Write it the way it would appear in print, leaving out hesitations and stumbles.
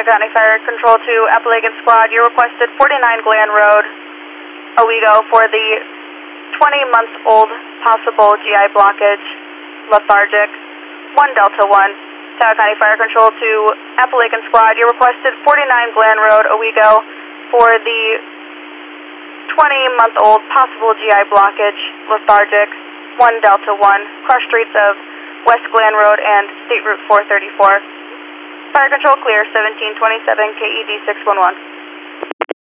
County Fire Control to Appalachian Squad. You requested 49 Glen Road, Owego for the 20-month-old possible GI blockage, lethargic, 1 Delta 1. Tahoe County Fire Control to Appalachian Squad. You requested 49 Glen Road, Owego for the 20-month-old possible GI blockage, lethargic, 1 Delta 1, cross streets of West Glen Road and State Route 434. Fire Control clear, 1727 KED 611.